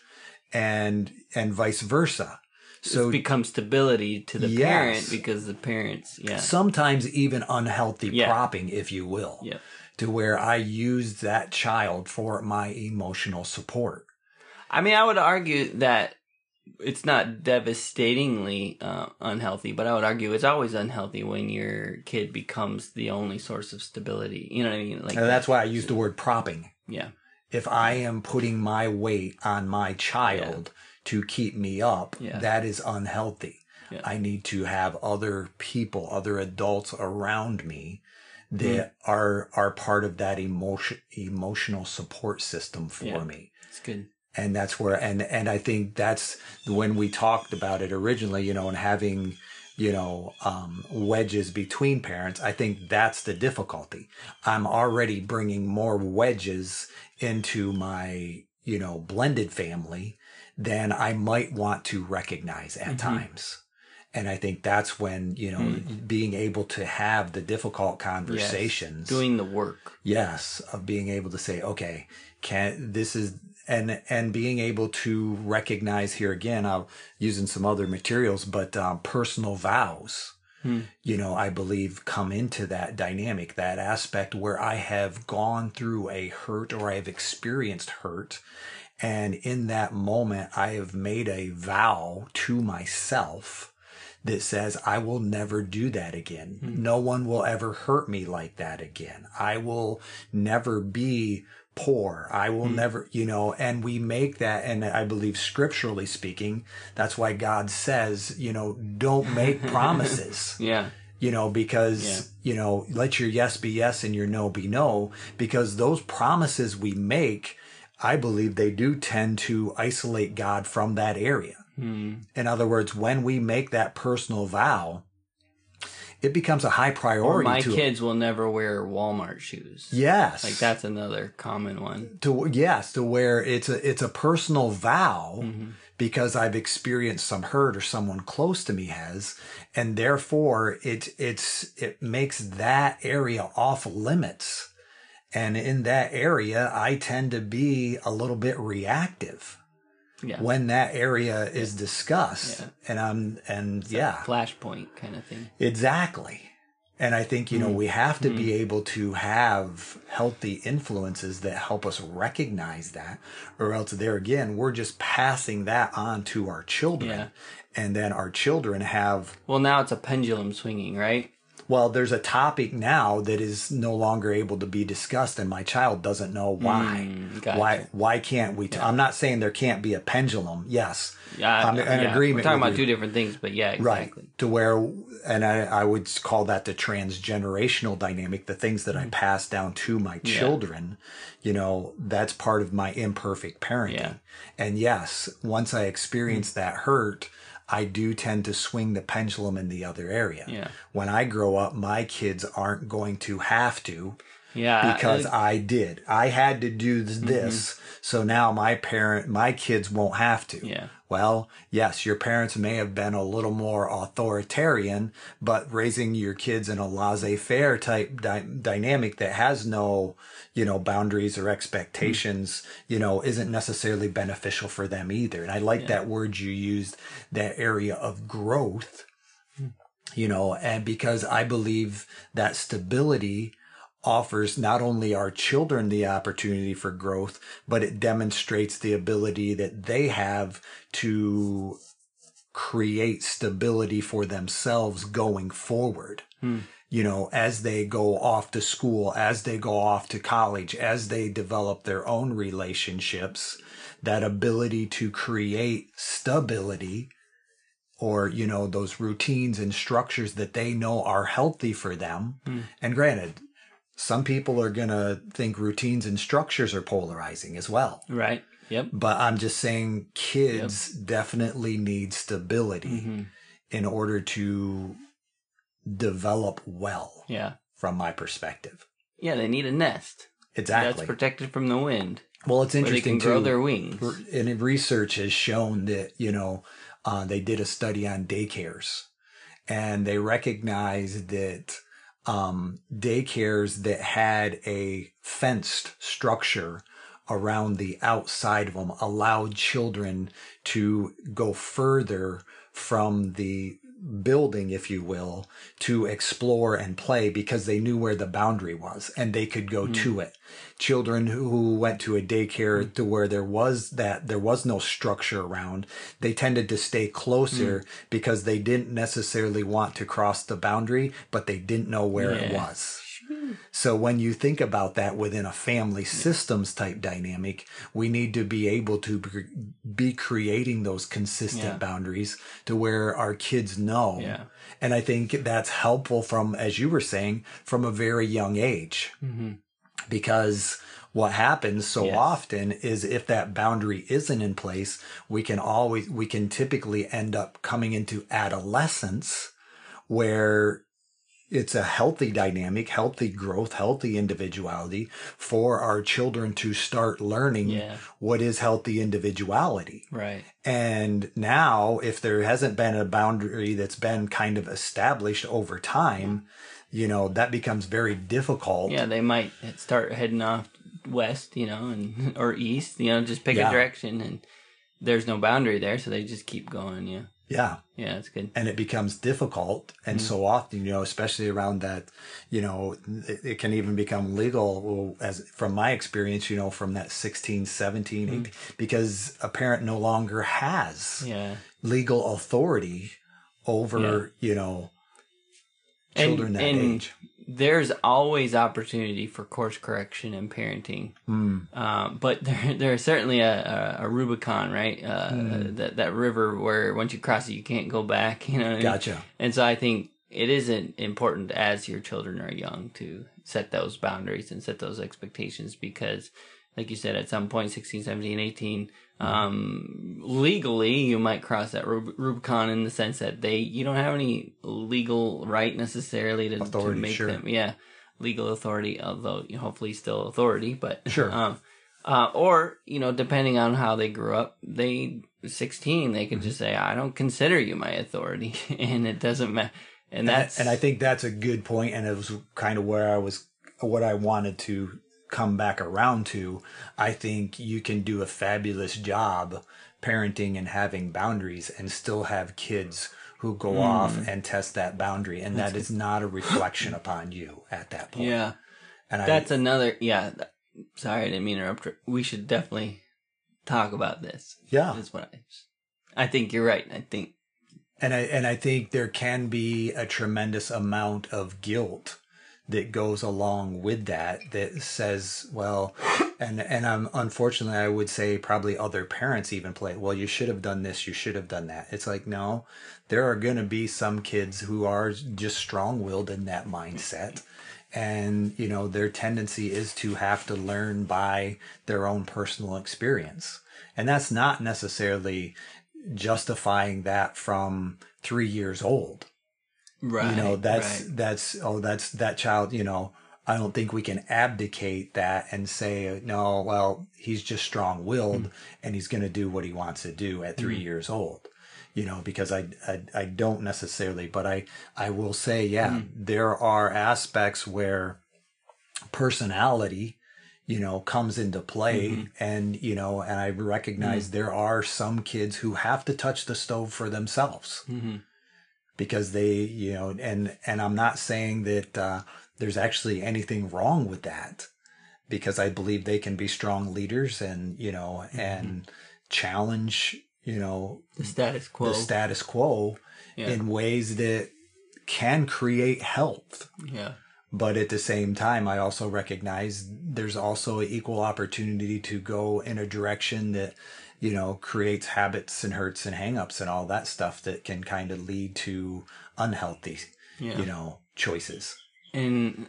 and, and vice versa. So it becomes stability to the yes. parent because the parents, yeah. Sometimes even unhealthy yeah. propping, if you will. Yeah. To where I use that child for my emotional support. I mean, I would argue that it's not devastatingly uh, unhealthy, but I would argue it's always unhealthy when your kid becomes the only source of stability. You know what I mean? Like and that's why I use the word propping. Yeah. If I am putting my weight on my child yeah. to keep me up, yeah. that is unhealthy. Yeah. I need to have other people, other adults around me that mm. are are part of that emotion emotional support system for yeah, me. It's good. And that's where and and I think that's when we talked about it originally, you know, and having, you know, um, wedges between parents. I think that's the difficulty. I'm already bringing more wedges into my, you know, blended family than I might want to recognize at mm-hmm. times. And I think that's when, you know, mm. being able to have the difficult conversations. Yes. Doing the work. Yes. Of being able to say, okay, can this is, and, and being able to recognize here again, I'm using some other materials, but um, personal vows, mm. you know, I believe come into that dynamic, that aspect where I have gone through a hurt or I have experienced hurt. And in that moment, I have made a vow to myself that says, I will never do that again. Mm. No one will ever hurt me like that again. I will never be poor. I will mm. never, you know, and we make that. And I believe scripturally speaking, that's why God says, you know, don't make promises. Yeah. You know, because, yeah. you know, let your yes be yes and your no be no, because those promises we make, I believe they do tend to isolate God from that area. Mm. In other words, when we make that personal vow, it becomes a high priority. Or my to kids will never wear Walmart shoes. Yes, like that's another common one. To yes, to where it's a it's a personal vow mm-hmm. because I've experienced some hurt or someone close to me has, and therefore it it's it makes that area off limits. And in that area, I tend to be a little bit reactive. Yeah. When that area is discussed yeah. and I'm, and it's yeah. flashpoint kind of thing. Exactly. And I think, you mm. know, we have to mm. be able to have healthy influences that help us recognize that, or else there again, we're just passing that on to our children. Yeah. And then our children have. Well, now it's a pendulum swinging, right? Well, there's a topic now that is no longer able to be discussed, and my child doesn't know why. Mm, gotcha. Why? Why can't we? T- yeah. I'm not saying there can't be a pendulum. Yes, yeah, I'm in yeah. agreement. We're talking about you. two different things, but yeah, exactly. Right. To where, and I, I would call that the transgenerational dynamic. The things that mm. I pass down to my children, yeah. you know, that's part of my imperfect parenting. Yeah. And yes, once I experience mm. that hurt, I do tend to swing the pendulum in the other area. Yeah. When I grow up, my kids aren't going to have to. Yeah. Because I, I did. I had to do this. Mm-hmm. So now my parent, my kids won't have to. Yeah. Well, yes, your parents may have been a little more authoritarian, but raising your kids in a laissez-faire type di- dynamic that has no, you know, boundaries or expectations, mm-hmm. you know, isn't necessarily beneficial for them either. And I like yeah. that word you used, that area of growth, mm-hmm. you know, and because I believe that stability offers not only our children the opportunity for growth, but it demonstrates the ability that they have to create stability for themselves going forward. Hmm. You know, as they go off to school, as they go off to college, as they develop their own relationships, that ability to create stability, or, you know, those routines and structures that they know are healthy for them. Hmm. And granted, some people are going to think routines and structures are polarizing as well. Right. Yep. But I'm just saying kids yep. definitely need stability mm-hmm. in order to develop well. Yeah. From my perspective. Yeah, they need a nest. Exactly. That's protected from the wind. Well, it's Where they interesting can grow too. their wings. And research has shown that, you know, uh, they did a study on daycares, and they recognized that um, daycares that had a fenced structure around the outside of them allowed children to go further from the building, if you will, to explore and play because they knew where the boundary was and they could go mm. to it. Children who went to a daycare mm. to where there was that, there was no structure around, they tended to stay closer mm. because they didn't necessarily want to cross the boundary, but they didn't know where yeah. it was. So when you think about that within a family systems type dynamic, we need to be able to be creating those consistent yeah. boundaries to where our kids know. Yeah. And I think that's helpful from, as you were saying, from a very young age. Mm-hmm. Because what happens so yes. often is if that boundary isn't in place, we can always, we can typically end up coming into adolescence where it's a healthy dynamic, healthy growth, healthy individuality for our children to start learning yeah. what is healthy individuality. Right. And now, if there hasn't been a boundary that's been kind of established over time, you know, that becomes very difficult. Yeah, they might start heading off west, you know, and or east, you know, just pick yeah. a direction, and there's no boundary there, so they just keep going, yeah. Yeah. Yeah, that's good. And it becomes difficult. And mm-hmm. so often, you know, especially around that, you know, it, it can even become legal as from my experience, you know, from that sixteen, seventeen, mm-hmm. eighteen, because a parent no longer has yeah. legal authority over, yeah. you know, children and, that and age. There's always opportunity for course correction and parenting, mm. um, but there there's certainly a, a, a Rubicon, right? Uh, mm. That that river where once you cross it, you can't go back. You know, what I mean? Gotcha. And so I think it isn't important as your children are young to set those boundaries and set those expectations because, like you said, at some point, sixteen, seventeen, eighteen, um, legally, you might cross that Rub- Rubicon in the sense that they, you don't have any legal right necessarily to, authority, to make sure. them, yeah, legal authority, although hopefully still authority, but, sure. um, uh, or, you know, depending on how they grew up, they, sixteen, they could mm-hmm. just say, I don't consider you my authority, and it doesn't matter. And that's, and, and I think that's a good point, and it was kind of where I was, what I wanted to come back around to. I think you can do a fabulous job parenting and having boundaries and still have kids who go mm. off and test that boundary, and that's that is not a reflection upon you at that point. Yeah. And that's I, another, yeah, sorry, I didn't mean to interrupt. We should definitely talk about this. Yeah. That's what I, I think you're right. I think. And I, and I think there can be a tremendous amount of guilt that goes along with that, that says, well, and and I'm unfortunately, I would say probably other parents even play, well, you should have done this, you should have done that. It's like, no, there are going to be some kids who are just strong-willed in that mindset. And, you know, their tendency is to have to learn by their own personal experience. And that's not necessarily justifying that from three years old. Right. You know, that's, right. that's, oh, that's that child, you know, I don't think we can abdicate that and say, no, well, he's just strong willed mm. and he's going to do what he wants to do at three mm. years old, you know, because I, I, I don't necessarily, but I, I will say, yeah, mm. there are aspects where personality, you know, comes into play mm-hmm. and, you know, and I recognize mm. there are some kids who have to touch the stove for themselves. Mm-hmm. Because they, you know, and, and I'm not saying that uh, there's actually anything wrong with that, because I believe they can be strong leaders and, you know, mm-hmm. and challenge, you know, the status quo, the status quo yeah. in ways that can create health. Yeah. But at the same time, I also recognize there's also an equal opportunity to go in a direction that, you know, creates habits and hurts and hangups and all that stuff that can kind of lead to unhealthy, yeah. you know, choices. And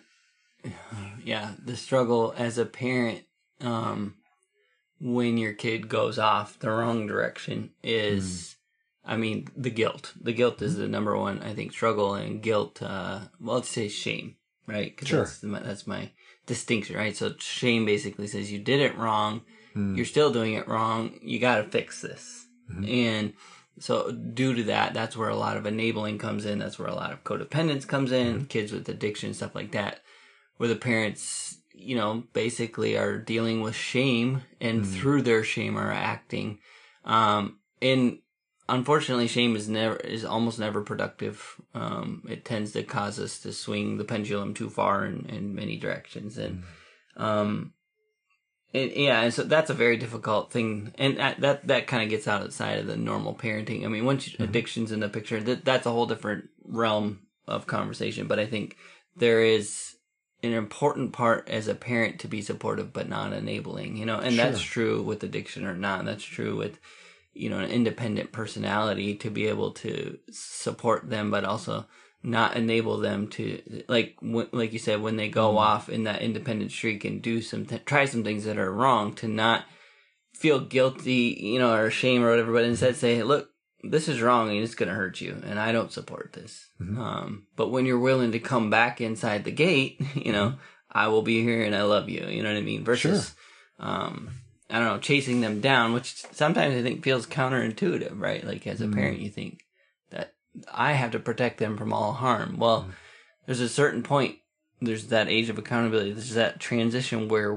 yeah, the struggle as a parent, um, when your kid goes off the wrong direction is, mm. I mean, the guilt. The guilt is the number one, I think, struggle and guilt. Uh, well, let's say shame. right? 'Cause Sure. That's my, that's my distinction, right? So shame basically says you did it wrong. Mm. You're still doing it wrong. You got to fix this. Mm-hmm. And so due to that, that's where a lot of enabling comes in. That's where a lot of codependence comes in, Mm-hmm. kids with addiction, stuff like that, where the parents, you know, basically are dealing with shame and Mm. through their shame are acting. Um, and unfortunately, shame is never, is almost never productive. Um, it tends to cause us to swing the pendulum too far in, in many directions. And, Mm. um, and yeah, and so that's a very difficult thing, and that that, that kind of gets outside of the normal parenting. I mean, once you, Mm-hmm. addiction's in the picture, that that's a whole different realm of conversation. But I think there is an important part as a parent to be supportive, but not enabling. You know, and Sure. that's true with addiction or not. That's true with, you know, an independent personality to be able to support them, but also not enable them to, like w- like you said, when they go Mm. off in that independent streak and do some th- try some things that are wrong, to not feel guilty, you know, or shame or whatever, but instead say, hey, look, this is wrong and it's going to hurt you, and I don't support this. Mhm. Um, but when you're willing to come back inside the gate, you know, Mhm. I will be here and I love you. You know what I mean? Versus, um, I don't know, chasing them down, which sometimes I think feels counterintuitive, right? Like as a Mm. parent, you think that I have to protect them from all harm. Well, Mm. there's a certain point, there's that age of accountability, there's that transition where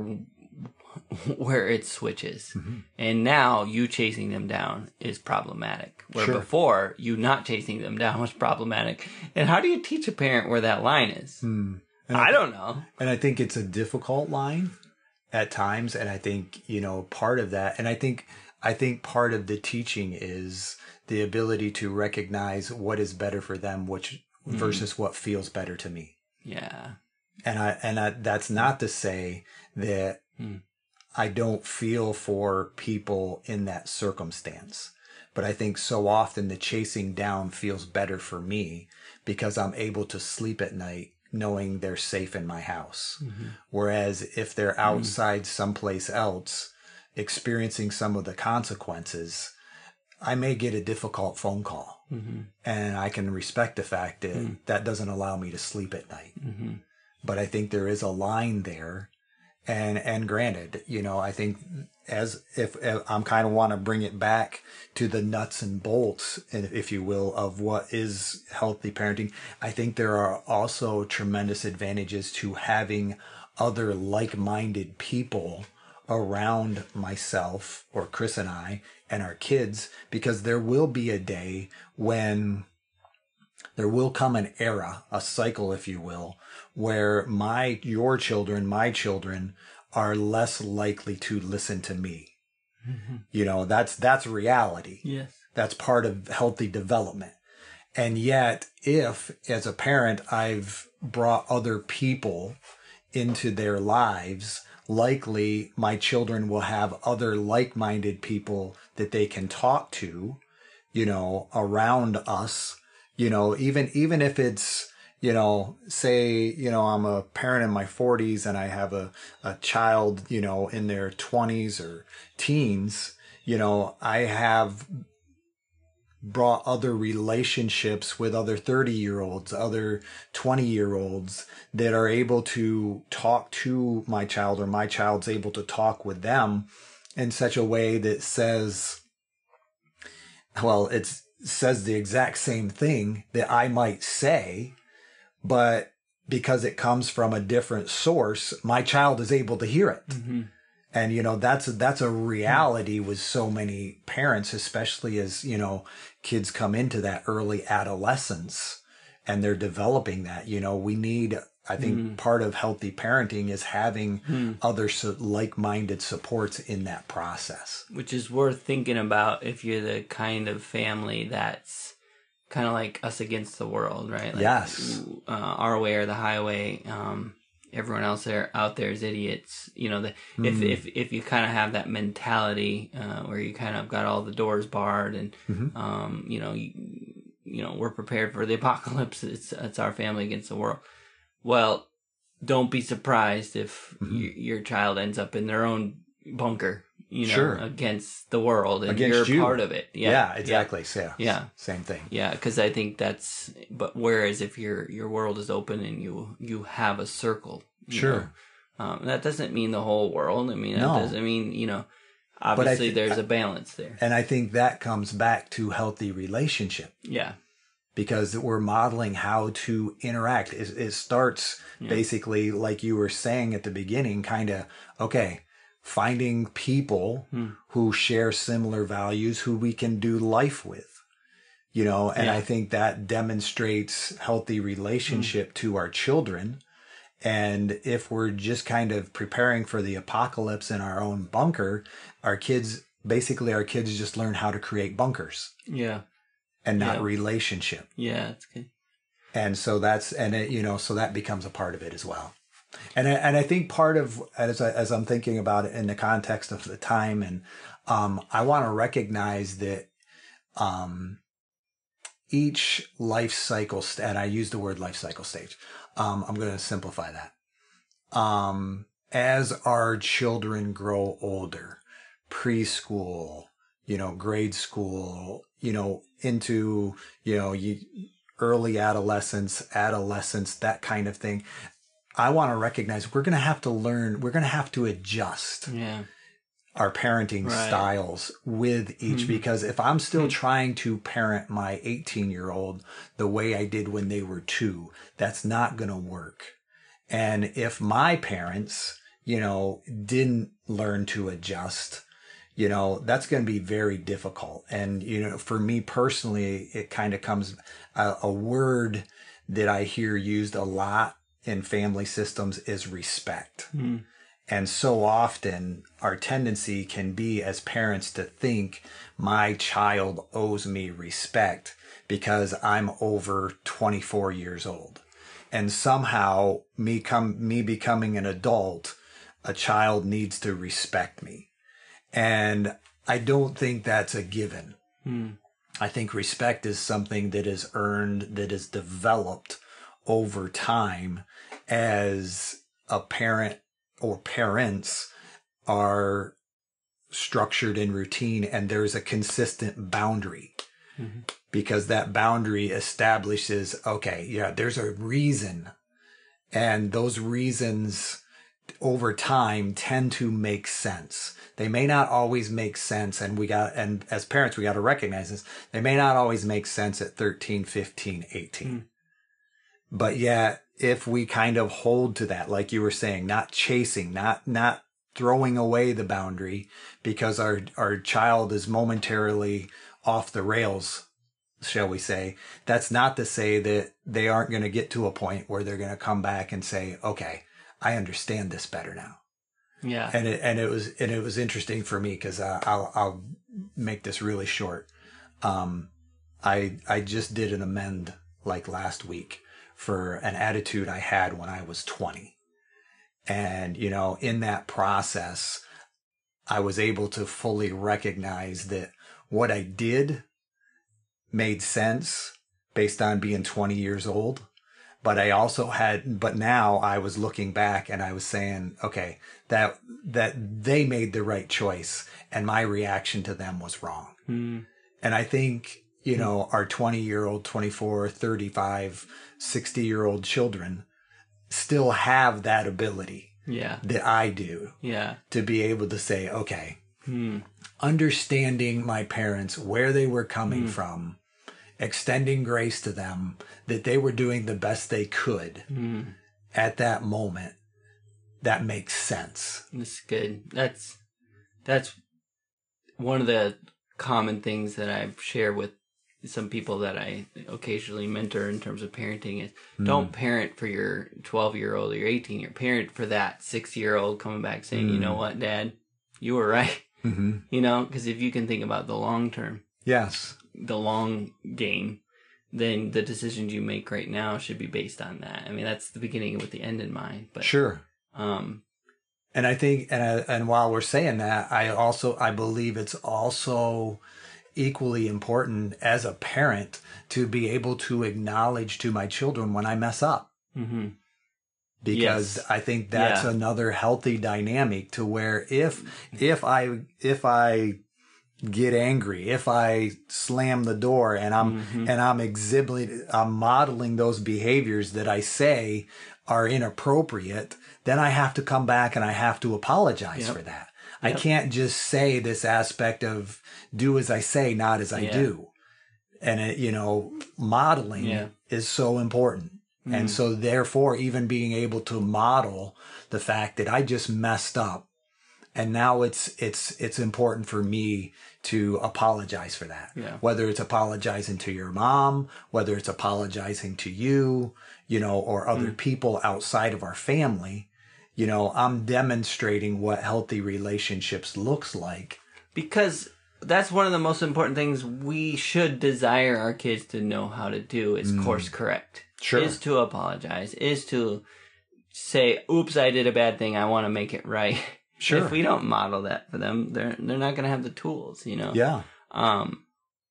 where it switches. Mhm. And now you chasing them down is problematic. Where Sure. before you not chasing them down was problematic. And how do you teach a parent where that line is? Mm. And I don't know. And I think it's a difficult line at times. And I think, you know, part of that, and I think, I think part of the teaching is the ability to recognize what is better for them, which Mm. versus what feels better to me. Yeah. And I, and I, that's not to say that Mm. I don't feel for people in that circumstance. But I think so often the chasing down feels better for me because I'm able to sleep at night knowing they're safe in my house. Mm-hmm. Whereas if they're outside someplace else, experiencing some of the consequences, I may get a difficult phone call. Mm-hmm. And I can respect the fact that Mm. that doesn't allow me to sleep at night. Mm-hmm. But I think there is a line there. And, and granted, you know, I think as if, if I'm kind of want to bring it back to the nuts and bolts, if you will, of what is healthy parenting, I think there are also tremendous advantages to having other like-minded people around myself or Chris and I and our kids, because there will be a day when there will come an era, a cycle, if you will, where my, your children, my children are less likely to listen to me. Mm-hmm. You know, that's, that's reality. Yes. That's part of healthy development. And yet, if as a parent, I've brought other people into their lives, likely my children will have other like-minded people that they can talk to, you know, around us. You know, even, even if it's, you know, say, you know, I'm a parent in my forties and I have a, a child, you know, in their twenties or teens, you know, I have brought other relationships with other thirty year olds, other twenty year olds that are able to talk to my child, or my child's able to talk with them in such a way that says, well, it's, says the exact same thing that I might say, but because it comes from a different source, my child is able to hear it. Mm-hmm. And, you know, that's, that's a reality with so many parents, especially as, you know, kids come into that early adolescence and they're developing that. You know, we need, I think Mm. part of healthy parenting is having Mm. other so, like-minded supports in that process. Which is worth thinking about if you're the kind of family that's kind of like us against the world, right? Like, Yes. Uh, our way or the highway. Um, everyone else there out there is idiots. You know, the, if, Mm. if if you kind of have that mentality uh, where you kind of got all the doors barred and, Mhm. um, you know, you, you know, we're prepared for the apocalypse. It's it's our family against the world. Well, don't be surprised if Mhm. y- your child ends up in their own bunker. you know, Sure. against the world, and Against you're you. part of it. Yeah, Yeah, exactly. So, Yeah. same thing. Yeah, because I think that's. But whereas if your your world is open and you you have a circle, you Sure. know, um, that doesn't mean the whole world. I mean, No. that doesn't mean, you know. Obviously, th- there's a balance there. And I think that comes back to healthy relationship. Yeah. Because we're modeling how to interact. It, it starts Yeah. basically, like you were saying at the beginning, kind of, okay, finding people Hmm. who share similar values, who we can do life with, you know, and Yeah. I think that demonstrates healthy relationship to our children. And if we're just kind of preparing for the apocalypse in our own bunker, our kids, basically our kids just learn how to create bunkers Yeah. and not Yeah. relationship. Yeah, it's good. And so that's, and it, you know, so that becomes a part of it as well. And I, and I think part of, as, I, as I'm thinking about it in the context of the time, and um, I want to recognize that um, each life cycle, st- and I use the word life cycle stage, um, I'm going to simplify that. Um, as our children grow older, preschool, you know, grade school, you know, into, you know, you, early adolescence, adolescence, that kind of thing. I want to recognize we're going to have to learn, we're going to have to adjust Yeah. our parenting Right. styles with each, Mhm. because if I'm still trying to parent my eighteen year old the way I did when they were two, that's not going to work. And if my parents, you know, didn't learn to adjust, you know, that's going to be very difficult. And, you know, for me personally, it kind of comes a, a word that I hear used a lot in family systems is respect. Mm. And so often our tendency can be as parents to think my child owes me respect because I'm over twenty-four years old. And somehow me come, me becoming an adult, a child needs to respect me. And I don't think that's a given. Mm. I think respect is something that is earned, that is developed over time as a parent or parents are structured in routine and there's a consistent boundary. Mm-hmm. Because that boundary establishes, okay, yeah, there's a reason. And those reasons over time tend to make sense. They may not always make sense. And we got, and as parents, we got to recognize this. They may not always make sense at thirteen, fifteen, eighteen. Mm. But yet, if we kind of hold to that, like you were saying, not chasing, not, not throwing away the boundary because our, our child is momentarily off the rails, shall we say, that's not to say that they aren't going to get to a point where they're going to come back and say, okay, I understand this better now. Yeah. And it, and it was, and it was interesting for me because uh, I'll, I'll make this really short. Um, I, I just did an amend like last week for an attitude I had when I was twenty. And, you know, in that process, I was able to fully recognize that what I did made sense based on being twenty years old. But I also had, but now I was looking back and I was saying, okay, that, that they made the right choice and my reaction to them was wrong. Mm. And I think, you know, our twenty year old, twenty-four, thirty-five, sixty year old children still have that ability. Yeah. That I do. Yeah. To be able to say, okay, mm. understanding my parents, where they were coming mm. from, extending grace to them, that they were doing the best they could mm. at that moment, that makes sense. That's good. That's, that's one of the common things that I share with some people that I occasionally mentor in terms of parenting is mm. don't parent for your twelve year old or your eighteen year parent for that six year old coming back saying, mm. you know what, Dad, you were right. Mm-hmm. You know, because if you can think about the long term, yes, the long game, then the decisions you make right now should be based on that. I mean, that's the beginning with the end in mind. But sure. Um, and I think, and I, and while we're saying that, I also I believe it's also equally important as a parent to be able to acknowledge to my children when I mess up. Mm-hmm. because Yes. I think that's Yeah. another healthy dynamic to where if if I if I get angry, if I slam the door and I'm Mhm. and I'm exhibiting, I'm modeling those behaviors that I say are inappropriate, then I have to come back and I have to apologize Yep. for that. I Yep. can't just say this aspect of do as I say, not as I Yeah. do. And it, you know, modeling Yeah. is so important. And Mm. so therefore, even being able to model the fact that I just messed up, and now it's it's it's important for me to apologize for that. Yeah. Whether it's apologizing to your mom, whether it's apologizing to you, you know, or other Mm. people outside of our family, you know, I'm demonstrating what healthy relationships looks like. Because that's one of the most important things we should desire our kids to know how to do is course correct. Sure. Is to apologize, is to say, oops, I did a bad thing, I want to make it right. Sure. If we don't model that for them, they're they're not going to have the tools, you know? Yeah. Um,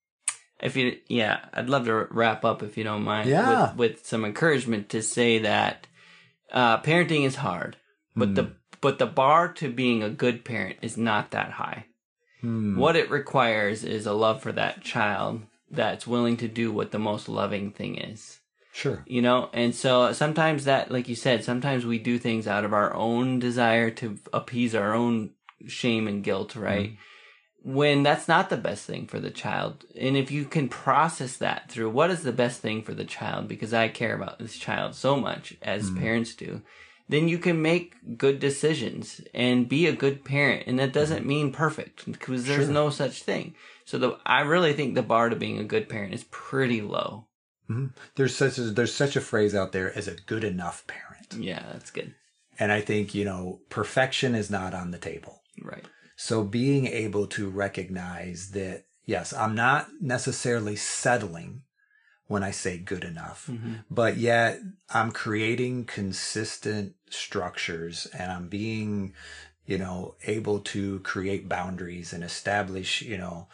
if you, yeah, I'd love to wrap up if you don't mind. Yeah. With, with some encouragement to say that uh, parenting is hard, but Hmm. the but the bar to being a good parent is not that high. Hmm. What it requires is a love for that child that's willing to do what the most loving thing is. Sure. You know, and so sometimes that, like you said, sometimes we do things out of our own desire to appease our own shame and guilt, right? Mm-hmm. When that's not the best thing for the child. And if you can process that through what is the best thing for the child, because I care about this child so much as mm-hmm. parents do, then you can make good decisions and be a good parent. And that doesn't mean perfect, because there's Sure. no such thing. So the, I really think the bar to being a good parent is pretty low. Mm-hmm. There's such a, there's such a phrase out there as a good enough parent. Yeah, that's good. And I think, you know, perfection is not on the table. Right. So being able to recognize that, yes, I'm not necessarily settling when I say good enough, mm-hmm. but yet I'm creating consistent structures and I'm being, you know, able to create boundaries and establish, you know,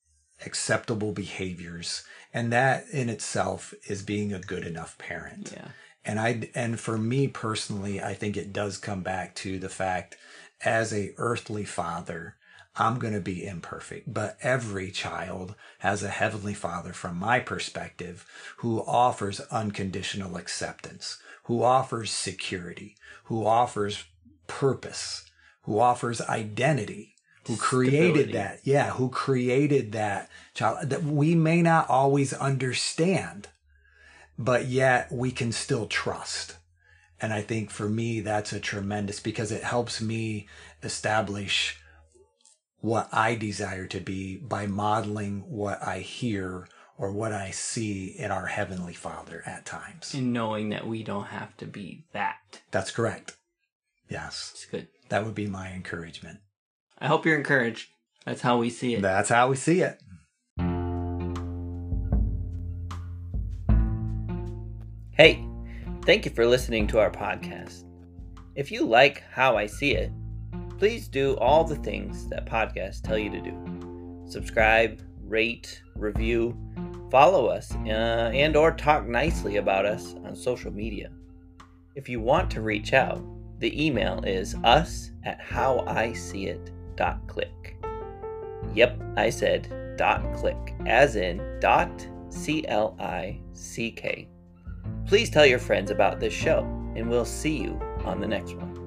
acceptable behaviors. And that in itself is being a good enough parent. Yeah. And I, and for me personally, I think it does come back to the fact as a earthly father, I'm going to be imperfect, but every child has a heavenly father from my perspective who offers unconditional acceptance, who offers security, who offers purpose, who offers identity. Who created Stability. that? Yeah, who created that child that we may not always understand, but yet we can still trust. And I think for me, that's a tremendous, because it helps me establish what I desire to be by modeling what I hear or what I see in our Heavenly Father at times. And knowing that we don't have to be that. That's correct. Yes. It's good. That would be my encouragement. I hope you're encouraged. That's how we see it. That's how we see it. Hey, thank you for listening to our podcast. If you like How I See It, please do all the things that podcasts tell you to do. Subscribe, rate, review, follow us, uh, and or talk nicely about us on social media. If you want to reach out, the email is us at howiseeit dot click. Yep, I said dot click, as in dot C L I C K. Please tell your friends about this show, and we'll see you on the next one.